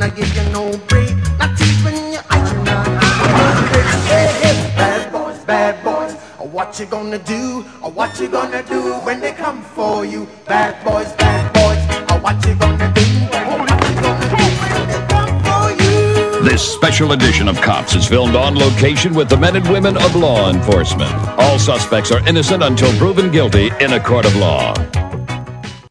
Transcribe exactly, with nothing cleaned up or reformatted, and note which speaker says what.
Speaker 1: gonna give you no break, not even your eyes. Hey, hey, bad boys, bad boys, what you gonna do, or what you gonna do when they come for you? Bad boys, bad boys, what you gonna do, or what you gonna do when they come for you?
Speaker 2: This special edition of Cops is filmed on location with the men and women of law enforcement. All suspects are innocent until proven guilty in a court of law.